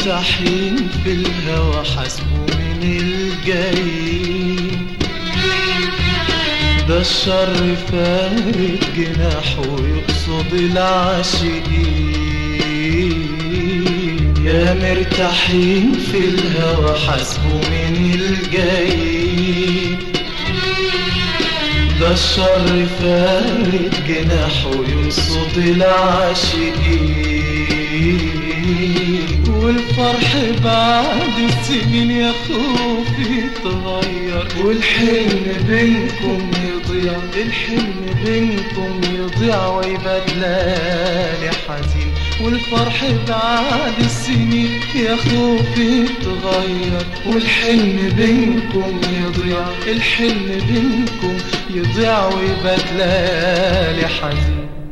مرتاحين في الهوى حاسبوا من الجايين، ده الشر فارد جناحه ويقصد العاشقين. يا مرتاحين في الهوى حاسبوا من الجايين، ده الشر فارد جناحه ويقصد العاشقين. والفرح بعد السنين يا خوفي يتغير، والحلم بينكم يضيع، الحلم بينكم يضيع ويبقى ليالي حزين. والفرح بعد السنين يا خوفي يتغير، والحلم بينكم يضيع، الحلم بينكم يضيع ويبقى ليالي حزين.